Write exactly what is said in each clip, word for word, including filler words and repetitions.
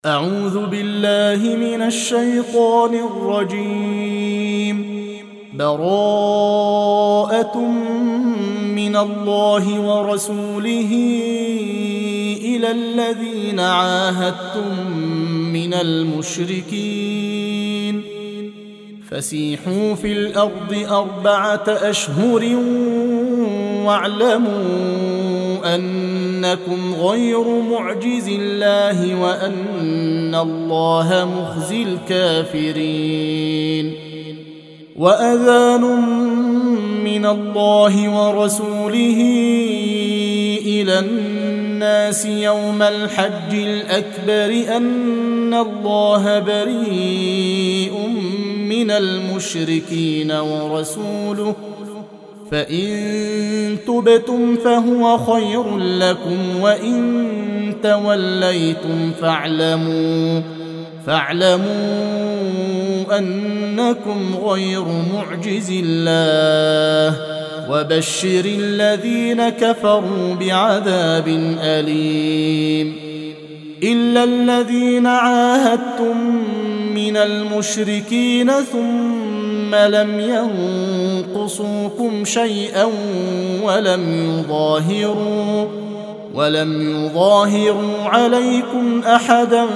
أعوذ بالله من الشيطان الرجيم. براءة من الله ورسوله إلى الذين عاهدتم من المشركين فسيحوا في الأرض أربعة أشهر واعلموا أنكم غير معجز الله وأن الله مخزي الكافرين. وأذان من الله ورسوله إلى الناس يوم الحج الأكبر أن الله بريء من المشركين ورسوله فإن تبتم فهو خير لكم وإن توليتم فاعلموا فاعلموا أنكم غير معجز الله وبشر الذين كفروا بعذاب أليم. إلا الذين عاهدتم من المشركين ثم لم ينقصوكم شيئا ولم يظاهروا ولم يظاهروا عليكم أحدا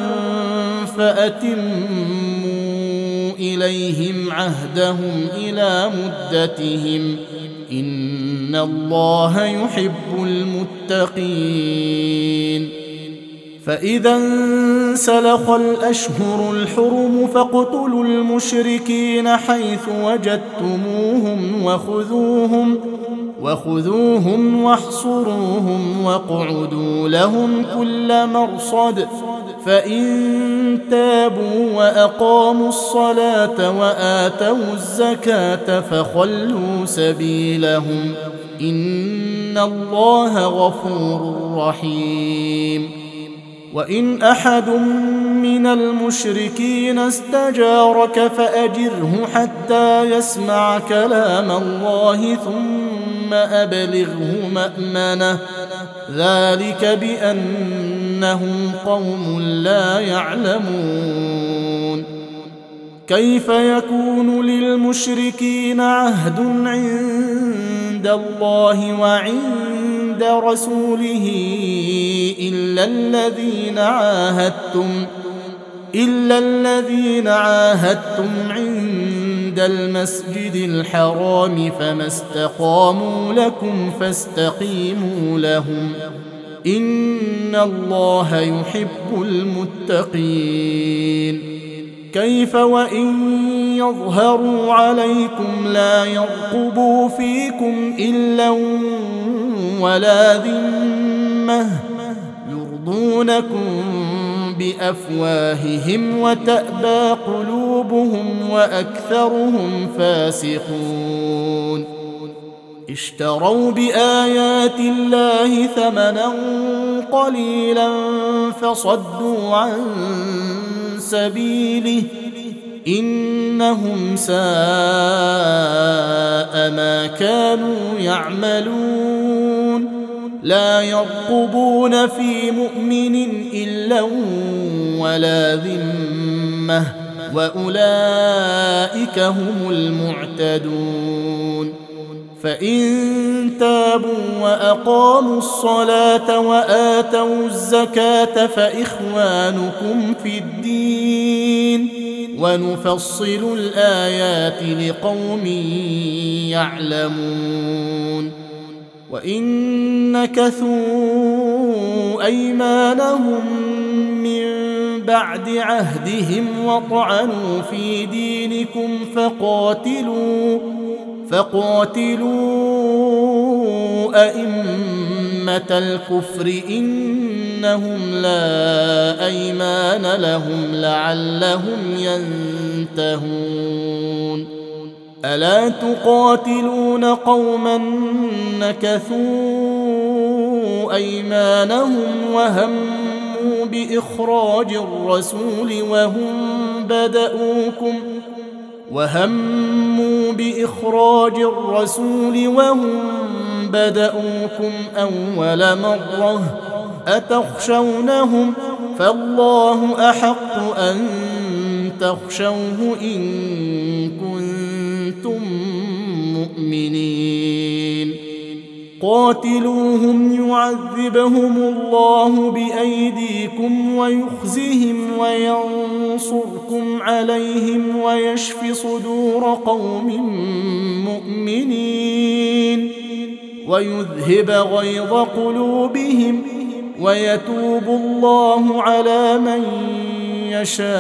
فأتموا إليهم عهدهم إلى مدتهم إن الله يحب المتقين. فإذا انسلخ الأشهر الحرم فاقتلوا المشركين حيث وجدتموهم وخذوهم وخذوهم واحصروهم واقعدوا لهم كل مرصد فإن تابوا وأقاموا الصلاة وآتوا الزكاة فخلوا سبيلهم إن الله غفور رحيم. وإن أحد من المشركين استجارك فأجره حتى يسمع كلام الله ثم أبلغه مأمنه ذلك بأنهم قوم لا يعلمون. كيف يكون للمشركين عهد عند الله وعند رسوله إلا الذين عاهدتم إلا الذين عاهدتم عند المسجد الحرام فما استقاموا لكم فاستقيموا لهم إن الله يحب المتقين. كيف وإن يظهروا عليكم لا يرقبوا فيكم إلا ولا ذمة يرضونكم بأفواههم وتأبى قلوبهم وأكثرهم فاسقون. اشتروا بآيات الله ثمنا قليلا فصدوا عن سبيله إنهم ساء ما كانوا يعملون. لا يرقبون في مؤمن إلا ولا ذمة وأولئك هم المعتدون. فإن تابوا وأقاموا الصلاة وآتوا الزكاة فإخوانكم في الدين ونفصل الآيات لقوم يعلمون. وإن نكثوا أيمانهم من بعد عهدهم وطعنوا في دينكم فقاتلوا فقاتلوا أئمة الكفر إنهم لا أيمان لهم لعلهم ينتهون. ألا تقاتلون قوما نكثوا أيمانهم وهموا بإخراج الرسول وهم بدؤوكم وهموا بإخراج الرسول وهم بدؤوكم أول مرة أتخشونهم فالله أحق أن تخشوه إن كنتم مؤمنين قاتلوهم يعذبهم الله بأيديكم ويخزهم وينصركم عليهم ويشف صدور قوم مؤمنين ويذهب غيظ قلوبهم ويتوب الله على من يشاء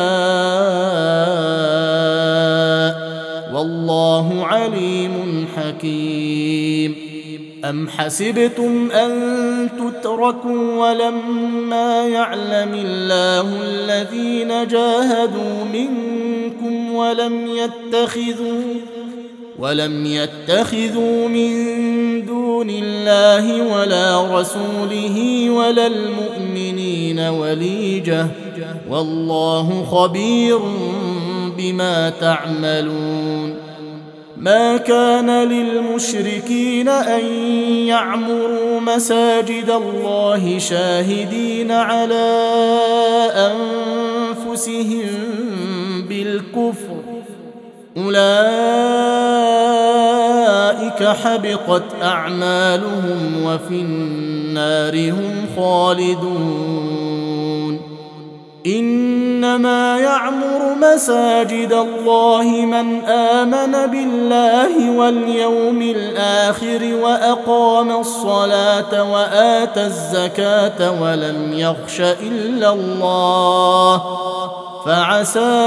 والله عليم حكيم أم حسبتم أن تتركوا ولما يعلم الله الذين جاهدوا منكم ولم يتخذوا ولم يتخذوا من دون الله ولا رسوله ولا المؤمنين وليجة والله خبير بما تعملون ما كان للمشركين أن يعمروا مساجد الله شاهدين على أنفسهم بالكفر أولئك حبطت أعمالهم وفي النار هم خالدون إنما يعمر مساجد الله من آمن بالله واليوم الآخر وأقام الصلاة وآتى الزكاة ولم يخش إلا الله فعسى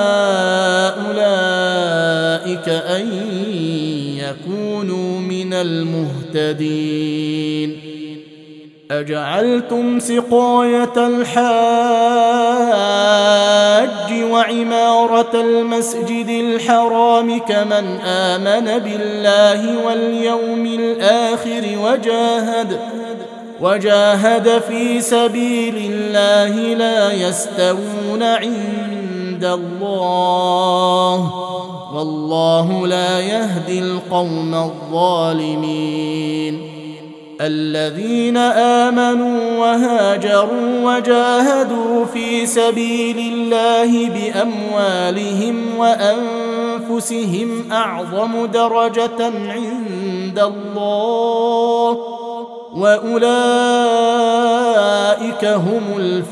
أولئك أن يكونوا من المهتدين أجعلتم سقاية الحاج وعمارة المسجد الحرام كمن آمن بالله واليوم الآخر وجاهد وجاهد في سبيل الله لا يستوون عند الله والله لا يهدي القوم الظالمين الذين آمنوا وهاجروا وجاهدوا في سبيل الله بأموالهم وأنفسهم أعظم درجة عند الله وأولئك هم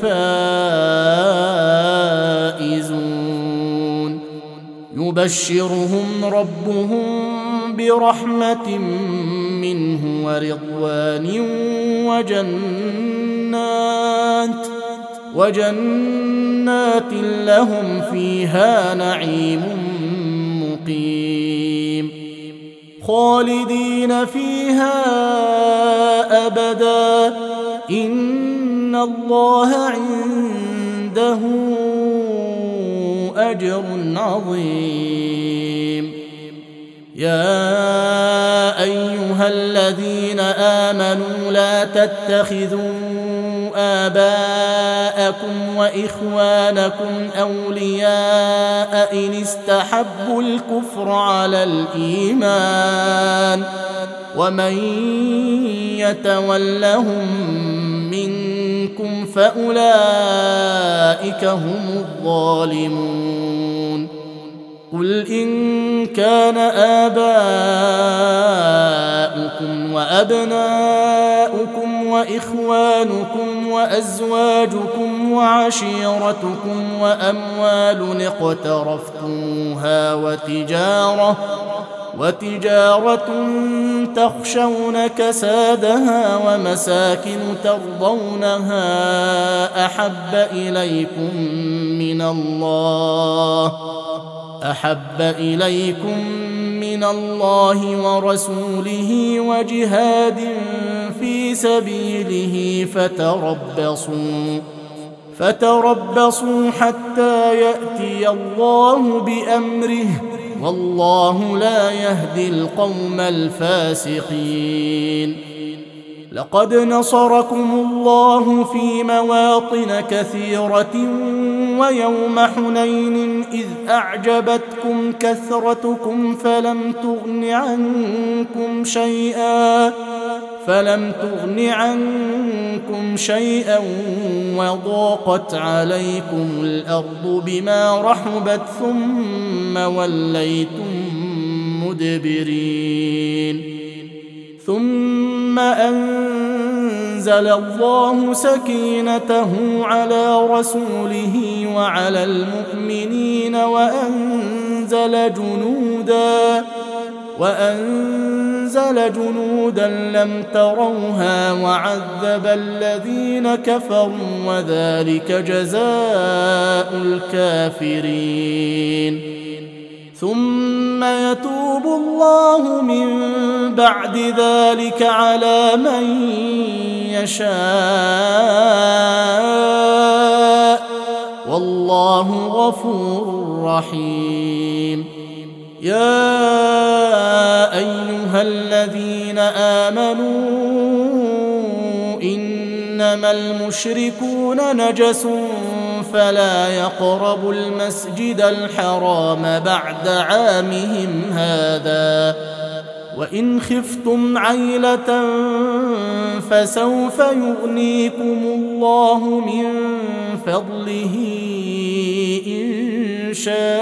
الفائزون يبشرهم ربهم برحمة منه ورضوان وجنات وجنات لهم فيها نعيم مقيم خالدين فيها أبدا إن الله عنده أجر عظيم يا أيها الذين آمنوا لا تتخذوا آباءكم وإخوانكم أولياء إن استحبوا الكفر على الإيمان ومن يتولهم منكم فأولئك هم الظالمون قل إن كان آباؤكم وأبناؤكم وإخوانكم وأزواجكم وعشيرتكم وأموال اقترفتموها وتجارة وتجارة تخشون كسادها ومساكن ترضونها أحب إليكم من الله أحب إليكم من الله ورسوله وجهاد في سبيله فتربصوا فتربصوا حتى يأتي الله بأمره والله لا يهدي القوم الفاسقين لقد نصركم الله في مواطن كثيرة ويوم حنين إذ أعجبتكم كثرتكم فلم تغن عنكم شيئا فلم تغن عنكم شيئا وضاقت عليكم الأرض بما رحبت ثم وليتم مدبرين ثم أنزل الله سكينته على رسوله وعلى المؤمنين وأنزل جنودا وأنزل جنودا لم تروها وعذب الذين كفروا وذلك جزاء الكافرين ثم يتوب الله من بعد ذلك على من يشاء والله غفور رحيم يا أيها الذين آمنوا إنما المشركون نجس فلا يقربوا المسجد الحرام بعد عامهم هذا وإن خفتم عيلة فسوف يغنيكم الله من فضله إن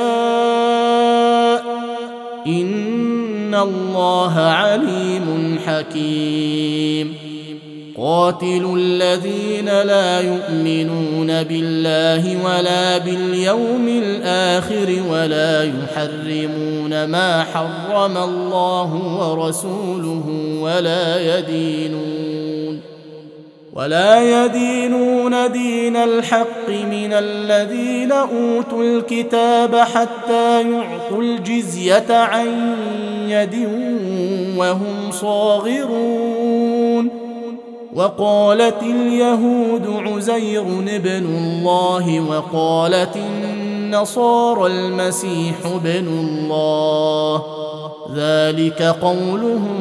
شاء إن الله عليم حكيم قاتلوا الذين لا يؤمنون بالله ولا باليوم الآخر ولا يحرمون ما حرم الله ورسوله ولا يدينون ولا يدينون دين الحق من الذين أوتوا الكتاب حتى يعطوا الجزية عن يد وهم صاغرون وقالت اليهود عزير ابن الله وقالت النصارى المسيح ابن الله ذلك قولهم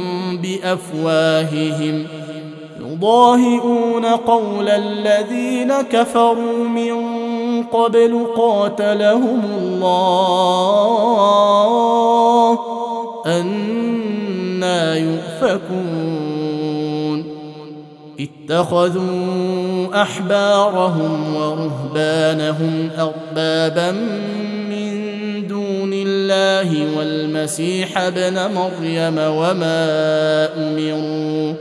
بأفواههم يضاهئون قول الذين كفروا من قبل قاتلهم الله أنى يؤفكون اتخذوا أحبارهم ورهبانهم أربابا من دون الله والمسيح ابن مريم وما أمروا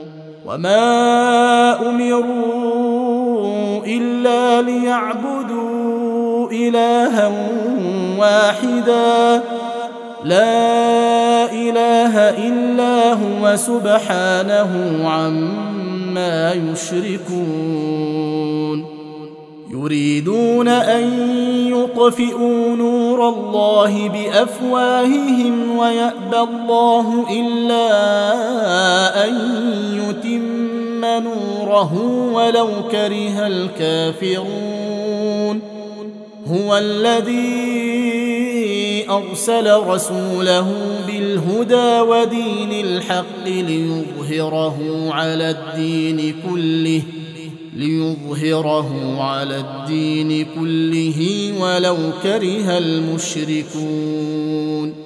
وما أمروا إلا ليعبدوا إلها واحدا لا إله إلا هو سبحانه عما يشركون يريدون أن يطفئوا نور الله بأفواههم ويأبى الله إلا أن يتم نوره ولو كره الكافرون هو الذي أرسل رسوله بالهدى ودين الحق ليظهره على الدين كله ليظهره على الدين كله ولو كره المشركون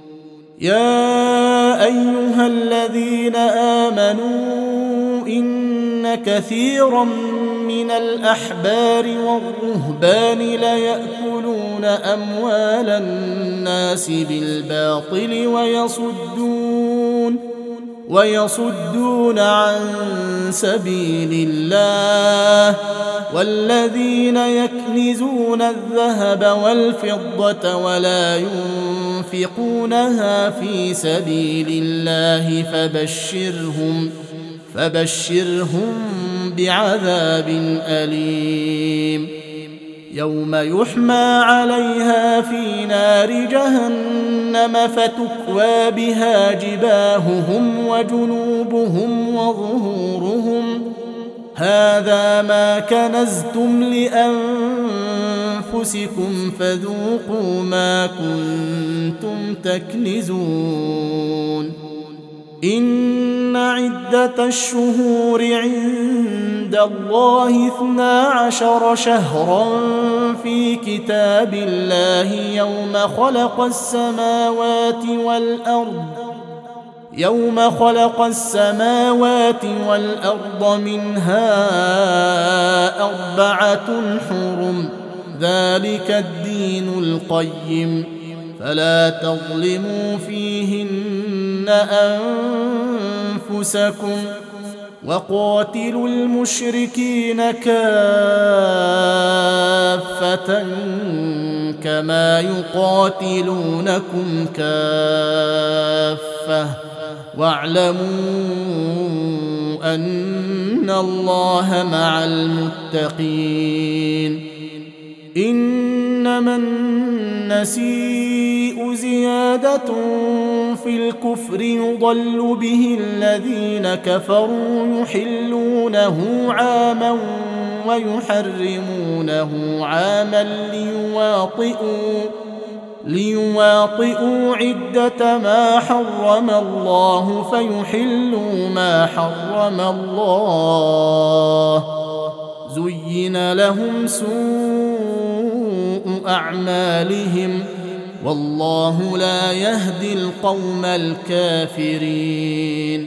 يا أيها الذين آمنوا إن كثيرا من الأحبار والرهبان ليأكلون أموال الناس بالباطل ويصدون ويصدون عن سبيل الله والذين يكنزون الذهب والفضة ولا ينفقونها في سبيل الله فبشرهم فبشرهم بعذاب أليم يوم يحمى عليها في نار جهنم فتكوى بها جباههم وجنوبهم وظهورهم هذا ما كنزتم لأنفسكم فذوقوا ما كنتم تكنزون إن عدة الشهور عند الله اثنا عشر شهرا في كتاب الله يوم خلق السماوات والأرض يوم خلق السماوات والأرض منها أربعة حرم ذلك الدين القيم فلا تظلموا فيهن أنفسكم وقاتلوا المشركين كافة كما يقاتلونكم كافة واعلموا أن الله مع المتقين إنما النسيء زيادة في الكفر يضل به الذين كفروا يحلونه عاما ويحرمونه عاما ليواطئوا ليواطئوا عدة ما حرم الله فيحلوا ما حرم الله زين لهم سوء أعمالهم والله لا يهدي القوم الكافرين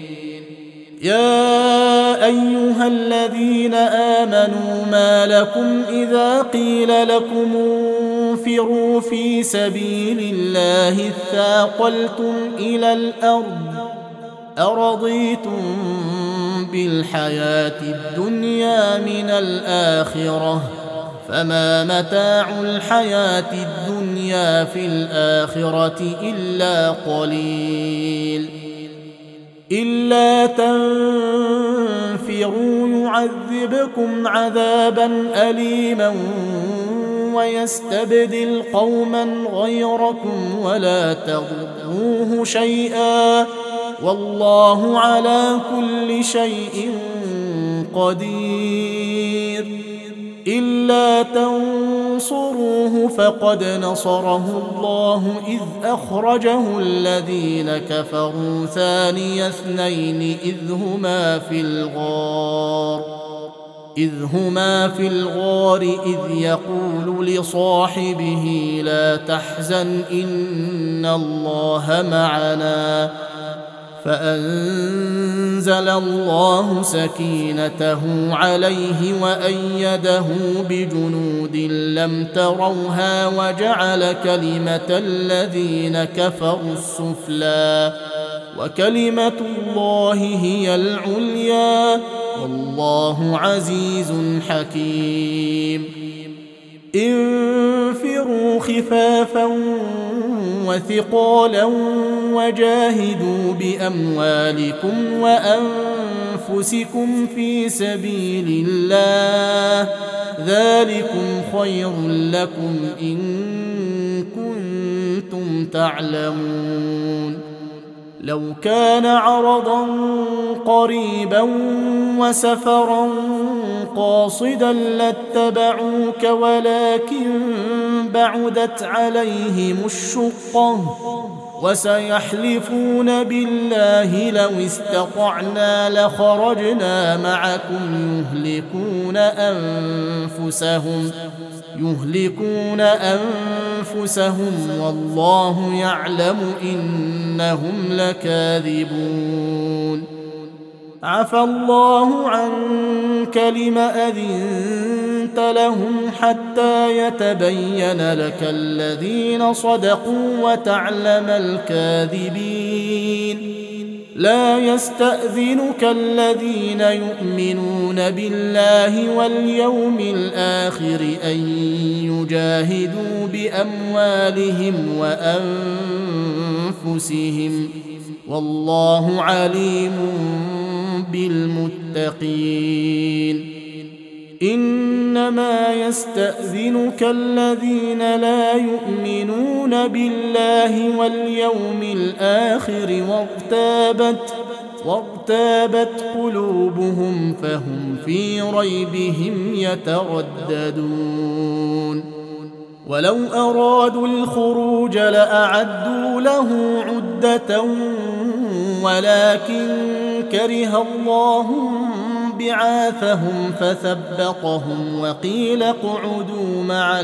يا أيها الذين آمنوا ما لكم إذا قيل لكم انفروا في سبيل الله اثاقلتم إلى الأرض أرضيتم بالحياة الدنيا من الآخرة فما متاع الحياة الدنيا في الآخرة إلا قليل إلا تنفروا يعذبكم عذابا أليما ويستبدل قوما غيركم ولا تضروه شيئا والله على كل شيء قدير إلا تنصروه فقد نصره الله إذ أخرجه الذين كفروا ثاني اثنين إذ هما في الغار إذ هما في الغار إذ يقول لصاحبه لا تحزن إن الله معنا فأنزل الله سكينته عليه وأيده بجنود لم تروها وجعل كلمة الذين كفروا السفلى وكلمة الله هي العليا والله عزيز حكيم انفروا خفافا وثقالا وجاهدوا بأموالكم وأنفسكم في سبيل الله ذلكم خير لكم إن كنتم تعلمون لو كان عرضا قريبا وسفرا قاصدا لاتبعوك ولكن بعدت عليهم الشقة وسيحلفون بالله لو استطعنا لخرجنا معكم يهلكون أنفسهم يهلكون أنفسهم والله يعلم إنهم لكاذبون عفى الله عنك لم أذنت لهم حتى يتبين لك الذين صدقوا وتعلم الكاذبين لا يستأذنك الذين يؤمنون بالله واليوم الآخر أن يجاهدوا بأموالهم وأنفسهم والله عليم بالمتقين إنما يستأذنك الذين لا يؤمنون بالله واليوم الآخر وارتابت وارتابت قلوبهم فهم في ريبهم يترددون ولو أرادوا الخروج لأعدوا له عدة ولكن كره الله بعاثهم فثبطهم وقيل اقعدوا مع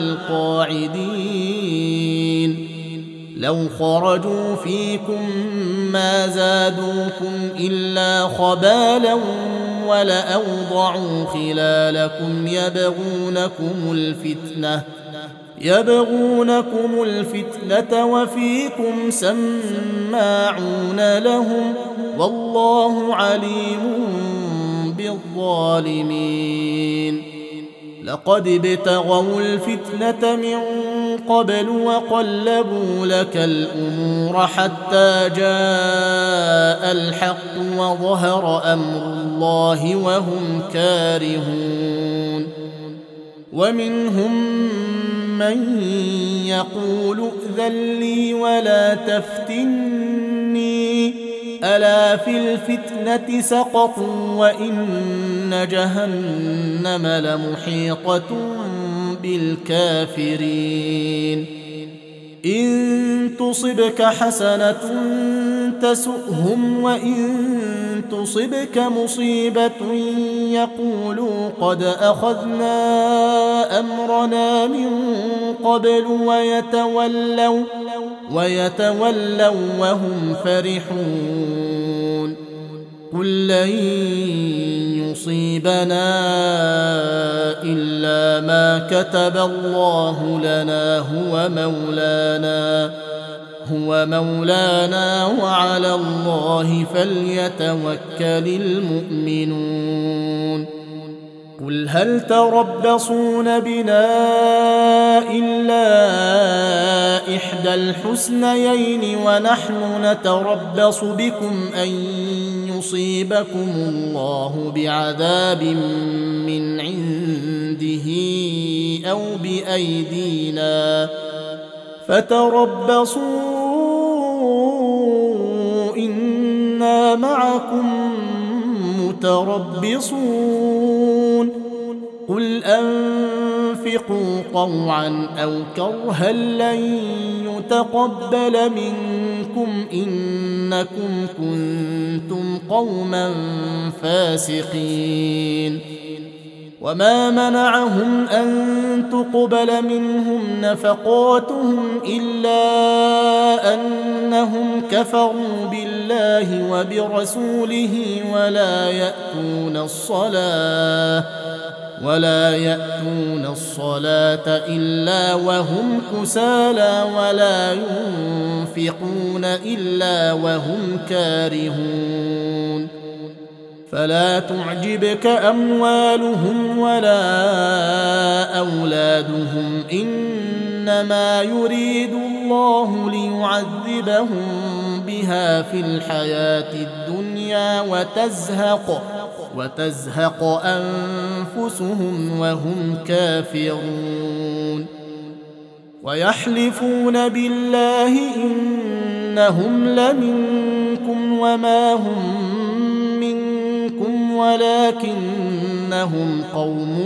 القاعدين لو خرجوا فيكم ما زادوكم إلا خبالا ولأوضعوا خلالكم يبغونكم الفتنة يبغونكم الفتنة وفيكم سماعون لهم والله عليم بالظالمين لقد ابتغوا الفتنة من قبل وقلبوا لك الأمور حتى جاء الحق وظهر أمر الله وهم كارهون ومنهم من يقول ائذن لي ولا تفتني ألا في الفتنة سقطوا وإن جهنم لمحيطة بالكافرين إن تصبك حسنة تسؤهم وإن تصبك مصيبة يقولوا قد أخذنا أمرنا من قبل ويتولوا ويتولوا وهم فرحون قل لن يصيبنا إلا ما كتب الله لنا هو مولانا هو مولانا وعلى الله فليتوكل المؤمنون قل هل تربصون بنا إلا إحدى الحسنيين ونحن نتربص بكم أن يصيبكم الله بعذاب من عنده أو بأيدينا فتربصوا إنا معكم متربصون قل أنفقوا طوعا أو كرها لن يتقبل منكم إنكم كنتم قوما فاسقين وما منعهم أن تقبل منهم نفقاتهم إلا أنهم كفروا بالله وبرسوله ولا يأتون الصلاة ولا يأتون الصلاة إلا وهم كسالى ولا ينفقون إلا وهم كارهون فلا تعجبك أموالهم ولا أولادهم إنما يريد الله ليعذبهم بها في الحياة الدنيا وتزهق وتزهق أنفسهم وهم كافرون ويحلفون بالله إنهم لمنكم وما هم منكم ولكنهم قوم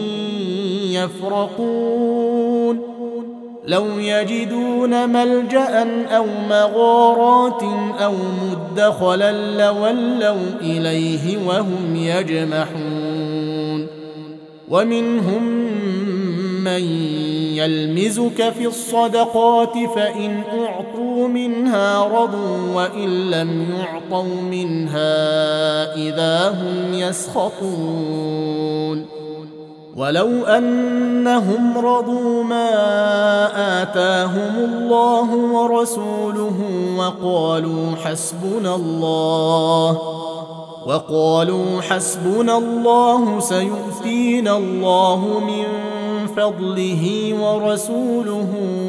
يفرقون لو يجدون ملجأ أو مغارات أو مدخلا لولوا إليه وهم يجمحون ومنهم من يلمزك في الصدقات فإن أعطوا منها رضوا وإن لم يعطوا منها إذا هم يسخطون ولو أنهم رضوا ما آتاهم الله ورسوله وقالوا حسبنا الله وقالوا حسبنا الله سيؤتينا الله من فضله ورسوله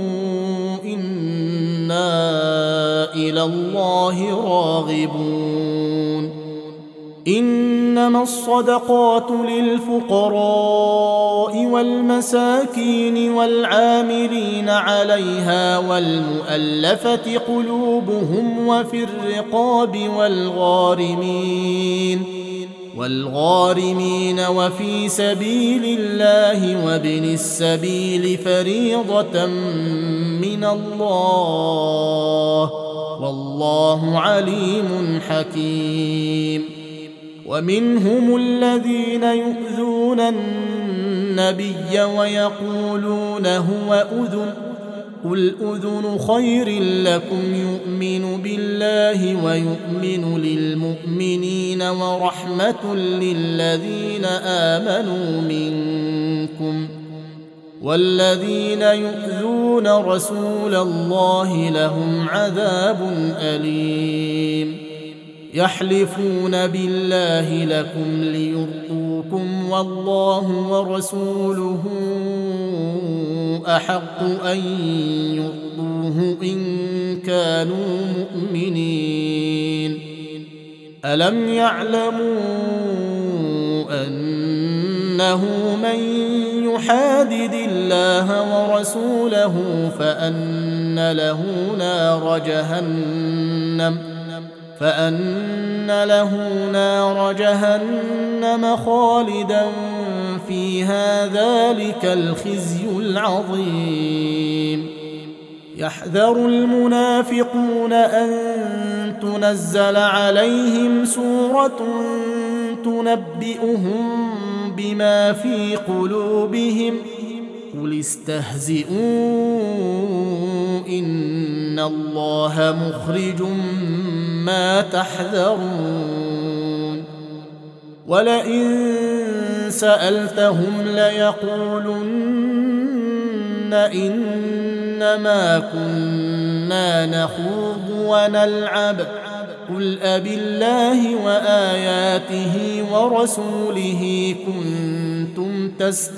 إنا إلى الله راغبون إنما الصدقات للفقراء والمساكين والعاملين عليها والمؤلفة قلوبهم وفي الرقاب والغارمين والغارمين وفي سبيل الله وابن السبيل فريضة من الله والله عليم حكيم. ومنهم الذين يؤذون النبي ويقولون هو أذن قل أذن خير لكم يؤمن بالله ويؤمن للمؤمنين ورحمة للذين آمنوا منكم والذين يؤذون رسول الله لهم عذاب أليم. يحلفون بالله لكم ليرضوكم والله ورسوله أحق أن يرضوه إن كانوا مؤمنين. ألم يعلموا أنه من يحادد الله ورسوله فأن له نار جهنم فأن له نار جهنم خالدا فيها ذلك الخزي العظيم. يحذر المنافقون أن تنزل عليهم سورة تنبئهم بما في قلوبهم قل استهزئوا إن الله مخرج ما تحذرون. ولئن سألتهم ليقولن إنما كنا نخوض ونلعب قل أبالله وآياته ورسوله كنتم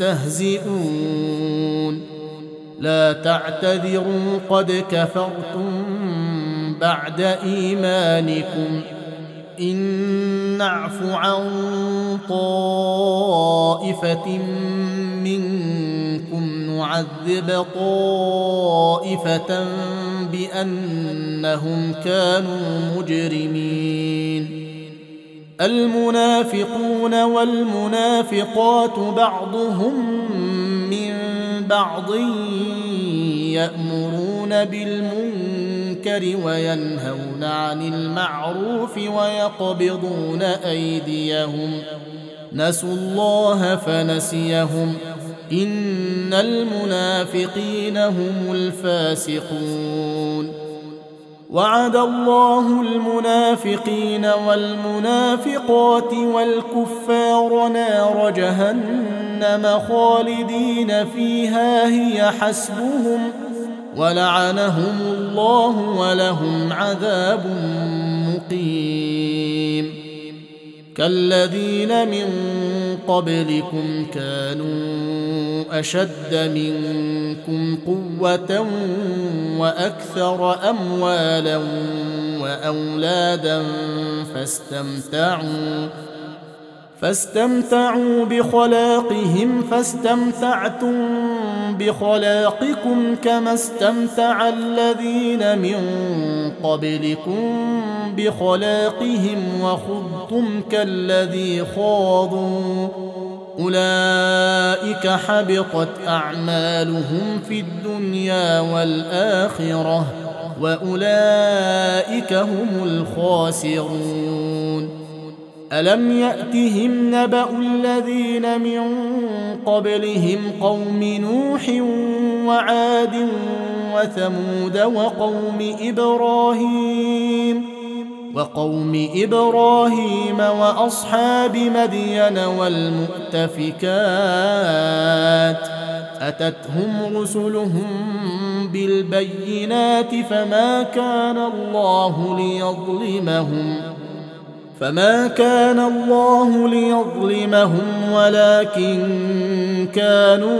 تستهزئون لا تعتذروا قد كفرتم بعد إيمانكم إن نعف عن طائفة منكم نعذب طائفة بأنهم كانوا مجرمين. المنافقون والمنافقات بعضهم من بعض يأمرون بالمنكر وينهون عن المعروف ويقبضون أيديهم نسوا الله فنسيهم إن المنافقين هم الفاسقون. وعد الله المنافقين والمنافقات والكفار نار جهنم خالدين فيها هي حسبهم ولعنهم الله ولهم عذاب مقيم. كالذين من قبلكم كانوا أشد منكم قوة وأكثر أموالا وأولادا فاستمتعوا فاستمتعوا بخلاقهم فاستمتعتم بخلاقكم كما استمتع الذين من قبلكم بخلاقهم وخضتم كالذي خاضوا أولئك حبطت أعمالهم في الدنيا والآخرة وأولئك هم الخاسرون. ألم يأتهم نبأ الذين من قبلهم قوم نوح وعاد وثمود وقوم إبراهيم وقوم إبراهيم وأصحاب مدين والمؤتفكات أتتهم رسلهم بالبينات فما كان الله ليظلمهم فما كان الله ليظلمهم ولكن كانوا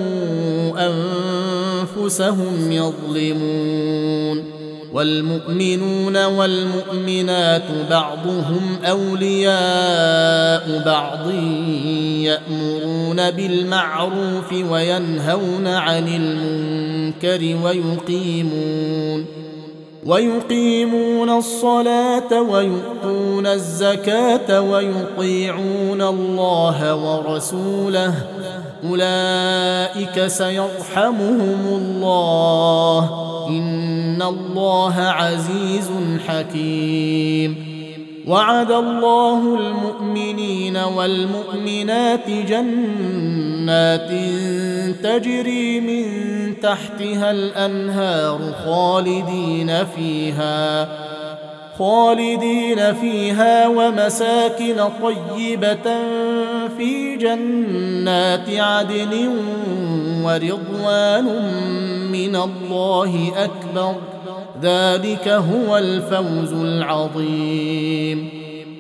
أنفسهم يظلمون. والمؤمنون والمؤمنات بعضهم أولياء بعض يأمرون بالمعروف وينهون عن المنكر ويقيمون ويقيمون الصلاة ويؤتون الزكاة ويطيعون الله ورسوله أولئك سيرحمهم الله إن الله عزيز حكيم. وعد الله المؤمنين والمؤمنات جنات تجري من تحتها الأنهار خالدين فيها خالدين فيها ومساكن طيبة في جنات عدن ورضوان من الله أكبر ذلك هو الفوز العظيم.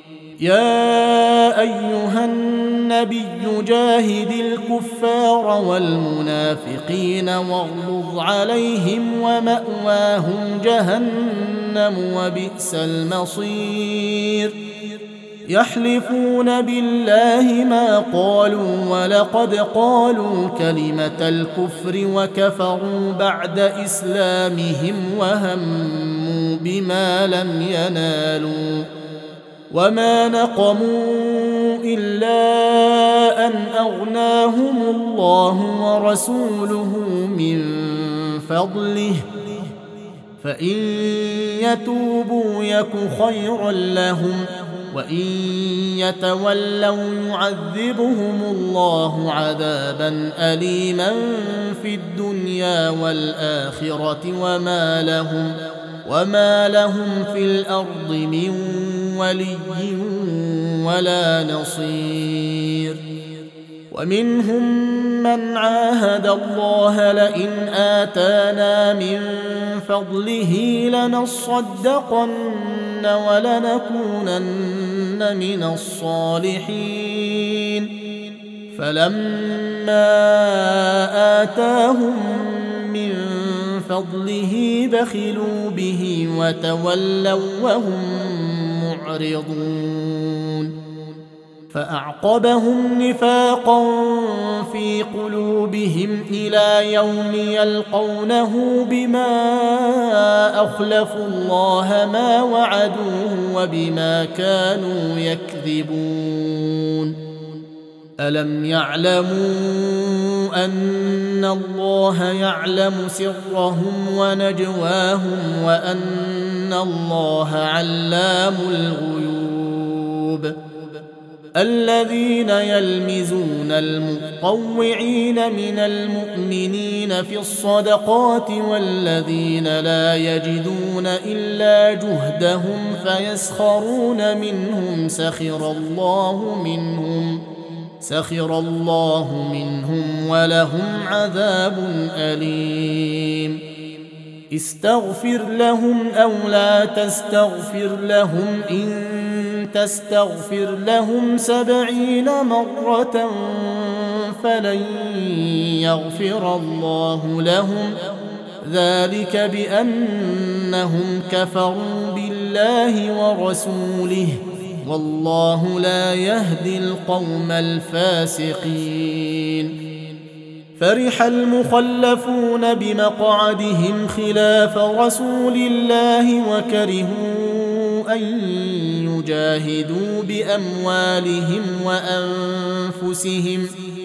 يا أيها النبي جاهد الكفار والمنافقين واغلظ عليهم ومأواهم جهنم وبئس المصير. يحلفون بالله ما قالوا ولقد قالوا كلمة الكفر وكفروا بعد إسلامهم وهموا بما لم ينالوا وما نقموا إلا أن أغناهم الله ورسوله من فضله فإن يتوبوا يك خيرا لهم وإن يتولوا يعذبهم الله عذابا أليما في الدنيا والآخرة وما لهم وما لهم في الأرض من ولي ولا نصير. ومنهم من عاهد الله لئن آتانا من فضله لنصدقن ولنكونن من الصالحين فلما آتاهم من فضله بخلوا به وتولوا وهم معرضون فأعقبهم نفاقا في قلوبهم إلى يوم يلقونه بما أخلفوا الله ما وعدوه وبما كانوا يكذبون. ألم يعلموا أن الله يعلم سرهم ونجواهم وأن الله علام الغيوب. الذين يلمزون المطوعين من المؤمنين في الصدقات والذين لا يجدون إلا جهدهم فيسخرون منهم سخر الله منهم سخر الله منهم ولهم عذاب أليم. استغفر لهم أو لا تستغفر لهم إن تستغفر لهم سبعين مرة فلن يغفر الله لهم ذلك بأنهم كفروا بالله ورسوله والله لا يهدي القوم الفاسقين. فرح المخلفون بمقعدهم خلاف رسول الله وكرهوا أن يجاهدوا بأموالهم وأنفسهم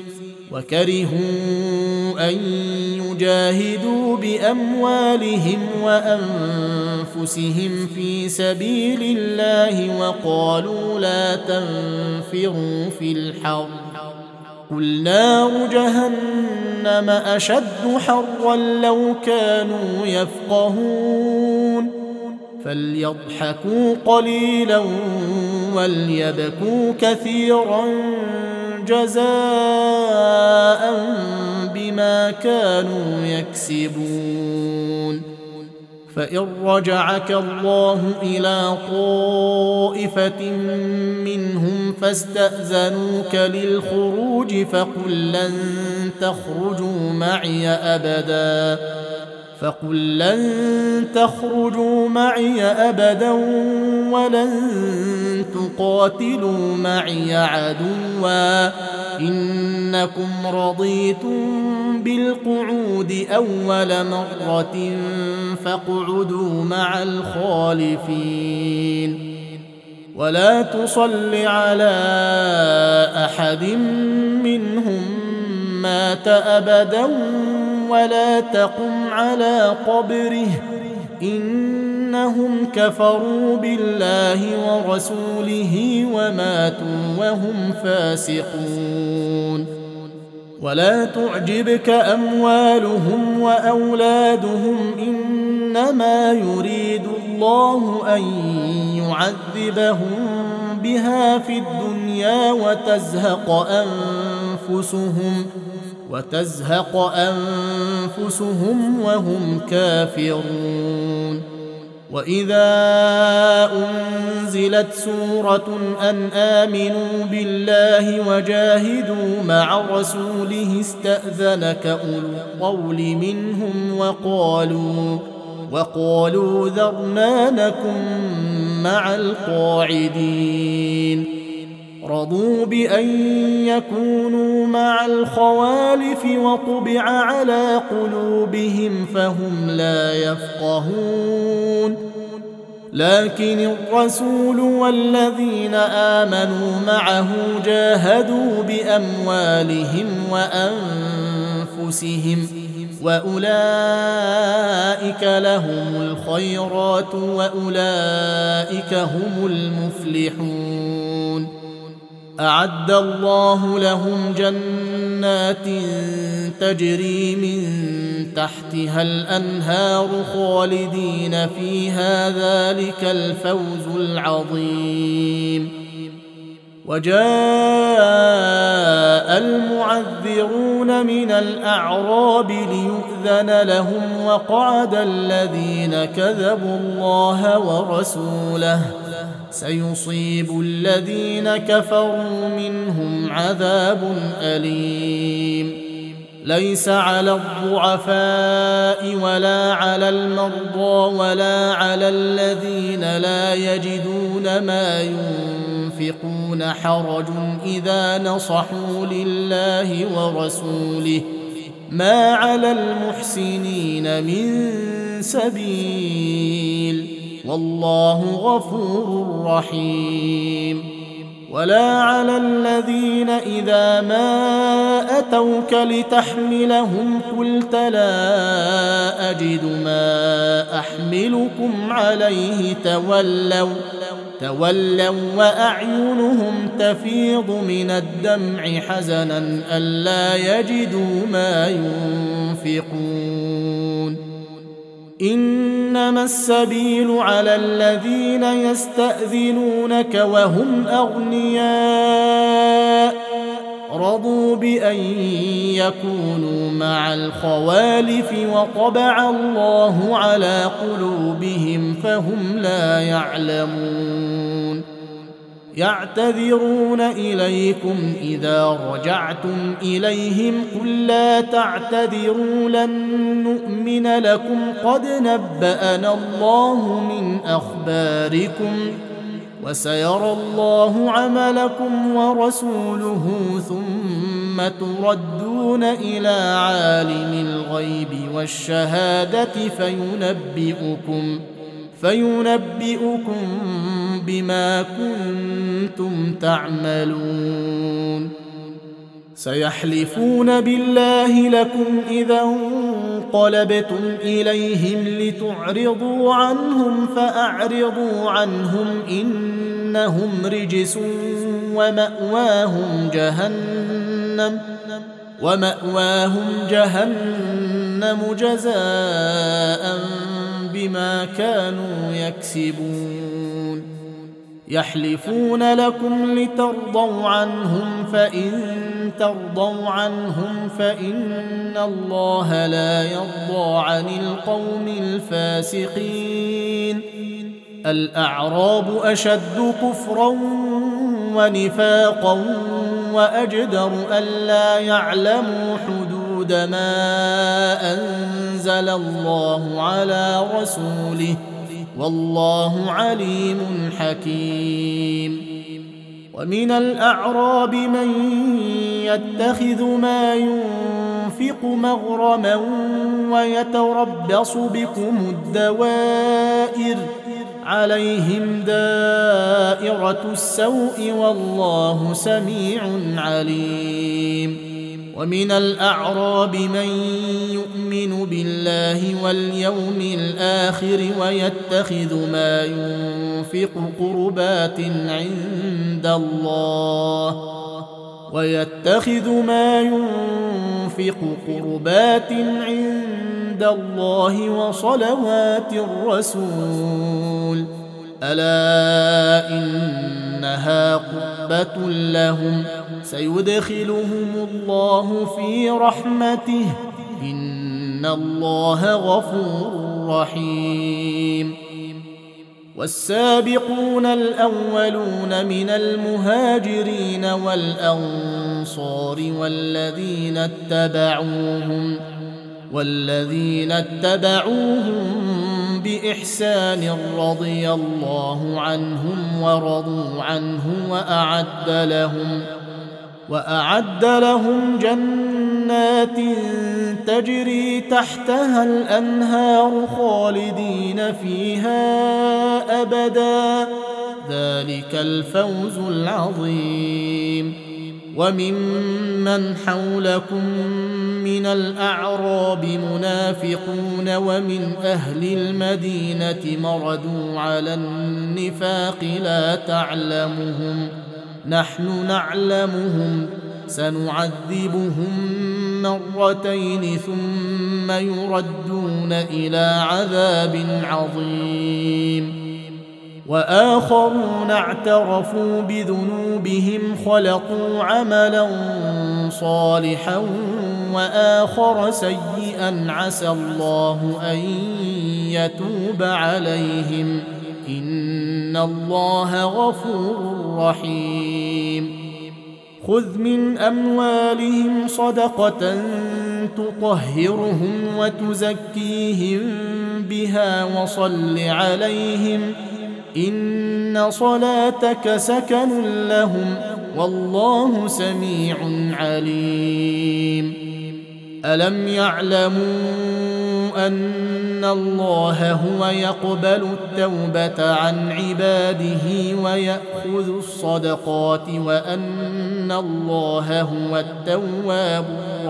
وكرهوا أن يجاهدوا بأموالهم وأنفسهم في سبيل الله وقالوا لا تنفروا في الحر قل نار جهنم أشد حرا لو كانوا يفقهون فليضحكوا قليلا وليبكوا كثيرا جزاء بما كانوا يكسبون. فإن رجعك الله إلى طائفة منهم فاستأذنوك للخروج فقل لن تخرجوا معي أبدا فقل لن تخرجوا معي أبدا ولن تقاتلوا معي عدوا إنكم رضيتم بالقعود أول مرة فاقعدوا مع الخالفين ولا تصل على أحد منهم مات أبدا ولا تقم على قبره إنهم كفروا بالله ورسوله وماتوا وهم فاسقون. ولا تعجبك أموالهم وأولادهم إنما يريد الله أن يعذبهم بها في الدنيا وتزهق أنفسهم وتزهق أنفسهم وهم كافرون. وإذا أنزلت سورة أن آمنوا بالله وجاهدوا مع رسوله استأذنك أولو الطول منهم وقالوا وقالوا ذرنا نكن مع القاعدين. رضوا بأن يكونوا مع الخوالف وطبع على قلوبهم فهم لا يفقهون. لكن الرسول والذين آمنوا معه جاهدوا بأموالهم وأنفسهم وأولئك لهم الخيرات وأولئك هم المفلحون. أعد الله لهم جنات تجري من تحتها الأنهار خالدين فيها ذلك الفوز العظيم. وجاء المعذرون من الأعراب ليؤذن لهم وقعد الذين كذبوا الله ورسوله سيصيب الذين كفروا منهم عذاب أليم. ليس على الضعفاء ولا على المرضى ولا على الذين لا يجدون ما ينفقون حرج إذا نصحوا لله ورسوله ما على المحسنين من سبيل والله غفور رحيم. ولا على الذين إذا ما أتوك لتحملهم قلت لا أجد ما أحملكم عليه تولوا تولوا وأعينهم تفيض من الدمع حزنا ألا يجدوا ما ينفقون. إنما السبيل على الذين يستأذنونك وهم أغنياء رضوا بأن يكونوا مع الخوالف وطبع الله على قلوبهم فهم لا يعلمون. يعتذرون إليكم إذا رجعتم إليهم قل لا تعتذروا لن نؤمن لكم قد نبأنا الله من أخباركم وسيرى الله عملكم ورسوله ثم تردون إلى عالم الغيب والشهادة فينبئكم فينبئكم بما كنتم تعملون. سيحلفون بالله لكم إذا انقلبتم إليهم لتعرضوا عنهم فأعرضوا عنهم إنهم رجس ومأواهم جهنم ومأواهم جهنم جزاء بما كانوا يكسبون. يحلفون لكم لترضوا عنهم فإن ترضوا عنهم فإن الله لا يرضى عن القوم الفاسقين. الأعراب أشد كفرا ونفاقا وأجدر ألا يعلموا حدود ما أنزل الله على رسوله والله عليم حكيم. ومن الأعراب من يتخذ ما ينفق مغرما ويتربص بكم الدوائر عليهم دائرة السوء والله سميع عليم. ومن الأعراب من يؤمن بالله واليوم الآخر ويتخذ ما ينفق قربات عند الله ويتخذ ما ينفق قربات عند الله وصلوات الرسول ألا إنها قربة لهم سيدخلهم الله في رحمته إن الله غفور رحيم والسابقون الأولون من المهاجرين والأنصار والذين اتبعوهم والذين اتبعوهم بإحسان رضي الله عنهم ورضوا عنه وأعد لهم وأعد لهم جنات تجري تحتها الأنهار خالدين فيها أبدا ذلك الفوز العظيم وممن حولكم من الأعراب منافقون ومن أهل المدينة مردوا على النفاق لا تعلمهم نحن نعلمهم سنعذبهم مرتين ثم يردون إلى عذاب عظيم وآخرون اعترفوا بذنوبهم خلقوا عملا صالحا وآخر سيئا عسى الله أن يتوب عليهم إن الله غفور رحيم خذ من أموالهم صدقة تطهرهم وتزكيهم بها وصل عليهم إن صلاتك سكن لهم والله سميع عليم ألم يعلموا أن الله هو يقبل التوبة عن عباده ويأخذ الصدقات وأن الله هو التواب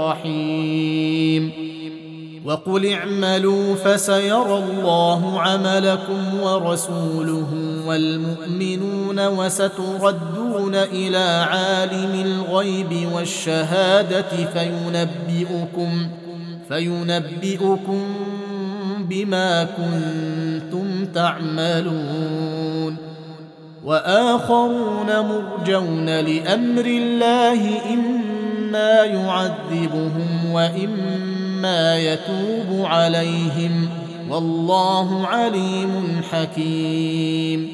الرحيم وقل اعملوا فسيرى الله عملكم ورسوله والمؤمنون وستردون إلى عالم الغيب والشهادة فينبئكم فينبئكم بما كنتم تعملون وآخرون مرجون لأمر الله إما يعذبهم وإما يتوب عليهم والله عليم حكيم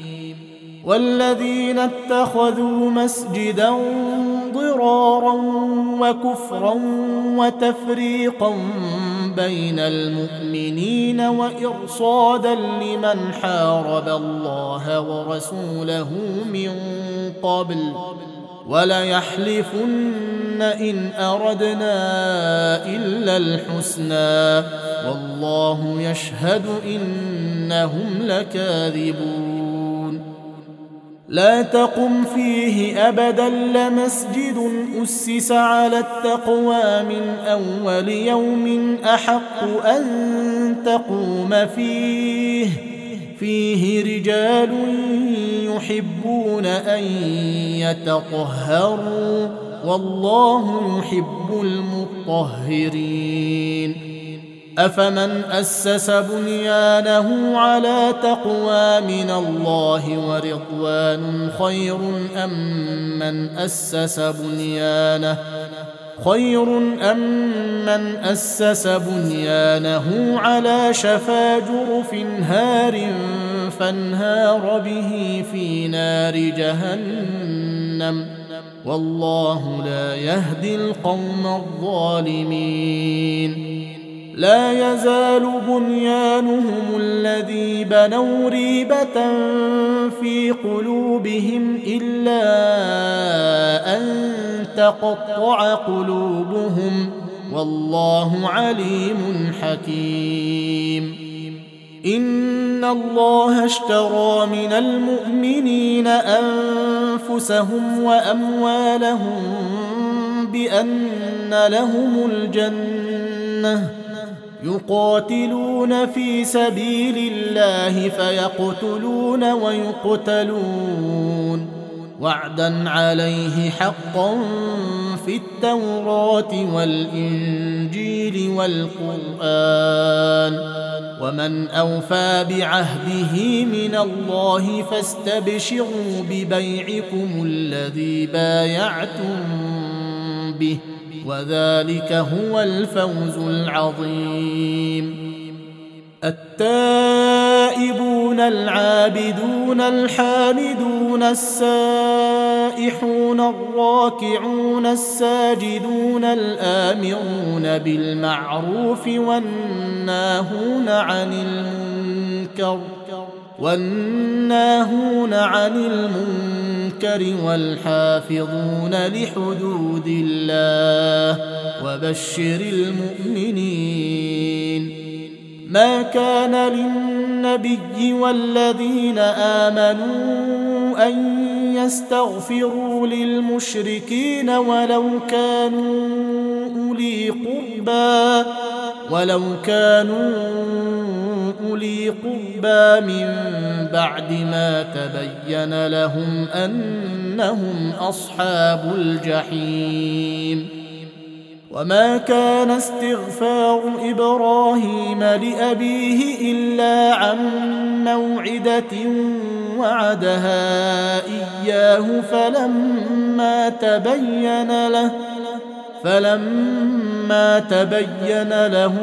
والذين اتخذوا مسجدا ضرارا وكفرا وتفريقا بين المؤمنين وإرصادا لمن حارب الله ورسوله من قبل وليحلفن إن أردنا إلا الحسنى والله يشهد إنهم لكاذبون لا تقم فيه أبدا لمسجد أسس على التقوى من أول يوم أحق أن تقوم فيه فيه رجال يحبون أن يتطهروا والله يحب المطهرين أفمن أسس بنيانه على تقوى من الله ورضوان خير أم من أسس بنيانه خير أم من أسس بنيانه على شفا جرف هار فانهار به في نار جهنم والله لا يهدي القوم الظالمين لا يزال بنيانهم الذي بنوا ريبة في قلوبهم إلا أن تقطع قلوبهم والله عليم حكيم إن الله اشترى من المؤمنين أنفسهم وأموالهم بأن لهم الجنة يقاتلون في سبيل الله فيقتلون ويقتلون وعدا عليه حقا في التوراة والإنجيل والقرآن ومن أوفى بعهده من الله فاستبشروا ببيعكم الذي بايعتم به وذلك هو الفوز العظيم. التائبون العابدون الحامدون السائحون الراكعون الساجدون الآمرون بالمعروف والناهون عن المنكر والناهون عن المنكر والحافظون لحدود الله وبشر المؤمنين. ما كان للنبي والذين آمنوا أن يستغفروا للمشركين ولو كانوا أولي قربى ولو كانوا أولي قربى من بعد ما تبين لهم أنهم أصحاب الجحيم. وما كان استغفار إبراهيم لأبيه إلا عن موعدة وعدها إياه فلما تبين له فلما تبين له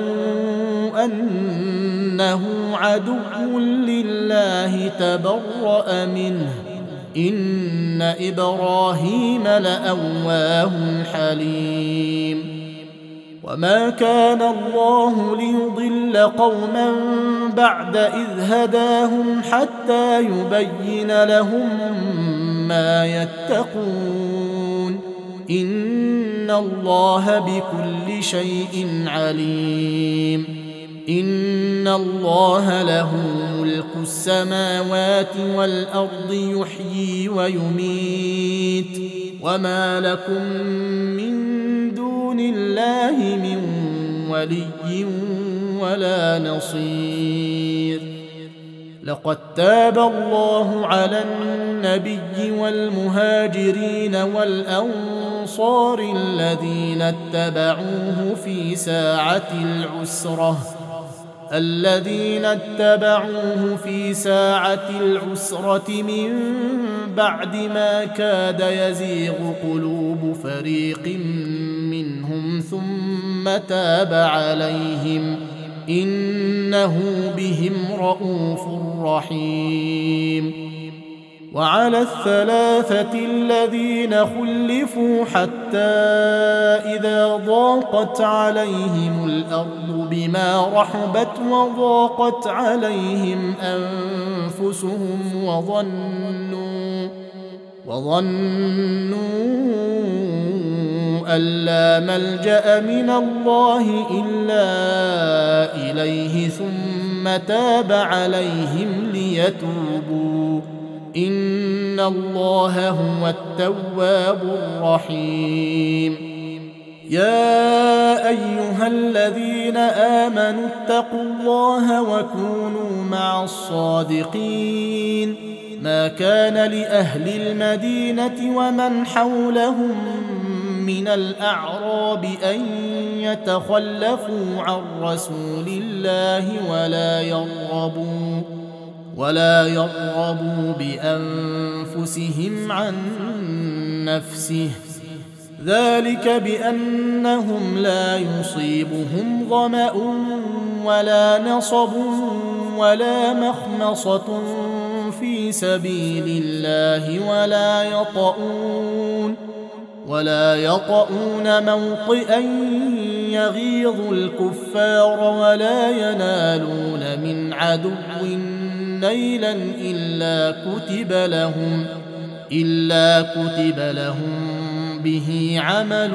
أنه عدو لله تبرأ منه إن إبراهيم لأواه حليم. وما كان الله ليضل قوما بعد إذ هداهم حتى يبين لهم ما يتقون إن الله بكل شيء عليم. إن الله له ملك السماوات والأرض يحيي ويميت وما لكم من دون الله من ولي ولا نصير. لقد تاب الله على النبي والمهاجرين والأنصار الذين اتبعوه في ساعة العسرة الذين اتبعوه في ساعة العسرة من بعد ما كاد يزيغ قلوب فريق منهم ثم تاب عليهم إنه بهم رءوف رحيم. وعلى الثلاثة الذين خلفوا حتى إذا ضاقت عليهم الأرض بما رحبت وضاقت عليهم أنفسهم وظنوا وظنوا أن لا ملجأ من الله إلا إليه ثم تاب عليهم ليتوبوا إن الله هو التواب الرحيم. يا أيها الذين آمنوا اتقوا الله وكونوا مع الصادقين. ما كان لأهل المدينة ومن حولهم من الأعراب أن يتخلفوا عن رسول الله ولا يرغبوا ولا يرغبوا بأنفسهم عن نفسه ذلك بأنهم لا يصيبهم ظمأ ولا نصب ولا مخمصة في سبيل الله ولا يطؤون ولا يطؤون موطئا يغيظ الكفار ولا ينالون من عدو نيلا إلا كتب لهم إلا كتب لهم به عمل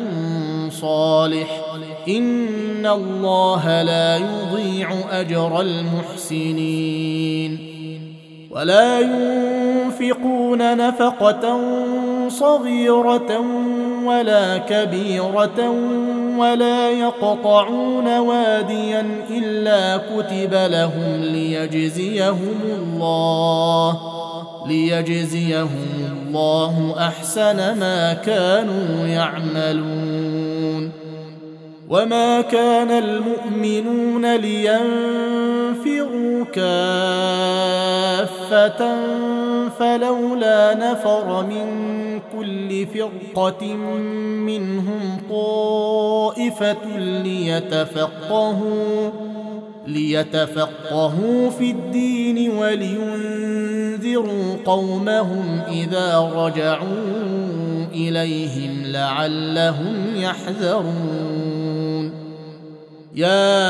صالح إن الله لا يضيع أجر المحسنين. ولا ينفقون نفقة صغيرة ولا كبيرة ولا يقطعون واديا إلا كتب لهم ليجزيهم الله ليجزيهم الله أحسن ما كانوا يعملون. وما كان المؤمنون لينفروا كافة فلولا نفر من كل فرقة منهم طائفة ليتفقهوا ليتفقهوا في الدين ولينذروا قومهم إذا رجعوا إليهم لعلهم يحذرون. يا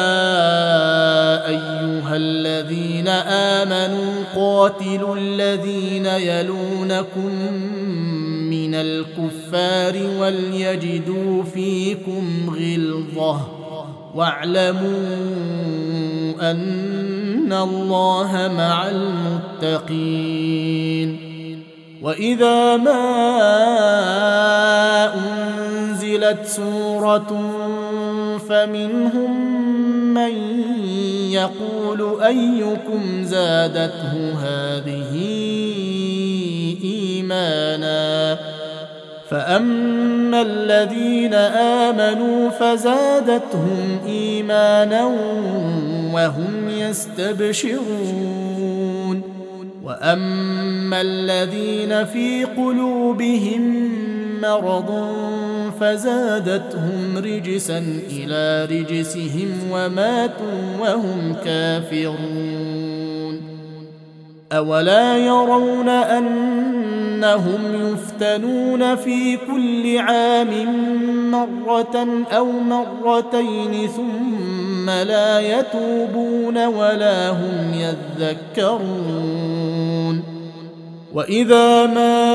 أيها الذين آمنوا قاتلوا الذين يلونكم من الكفار وليجدوا فيكم غلظة واعلموا أن الله مع المتقين. وإذا ما أنزلت سورة فمنهم من يقول أيكم زادته هذه إيمانا فأما الذين آمنوا فزادتهم إيمانا وهم يستبشرون. وأما الذين في قلوبهم مرض فزادتهم رجسا إلى رجسهم وماتوا وهم كافرون. أولا يرون أنهم يفتنون في كل عام مرة أو مرتين ثم لا يتوبون ولا هم يذكرون. وإذا ما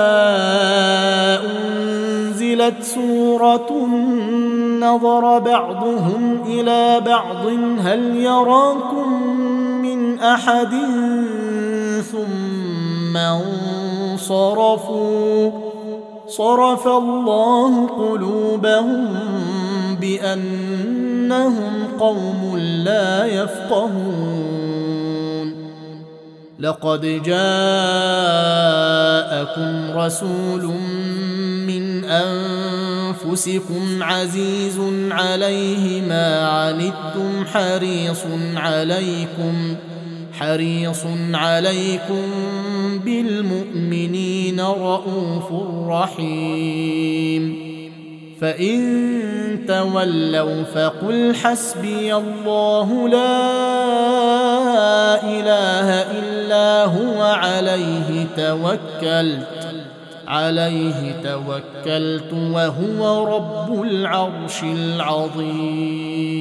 أنزلت سورة نظر بعضهم إلى بعض هل يراكم من أحد ثم انصرفوا صرف الله قلوبهم بأنهم قوم لا يفقهون. لقد جاءكم رسول من أنفسكم عزيز عليه ما عنتم حريص عليكم حريص عليكم بالمؤمنين رءوف رحيم. فإن تولوا فقل حسبي الله لا إله إلا هو عليه توكلت عليه توكلت وهو رب العرش العظيم.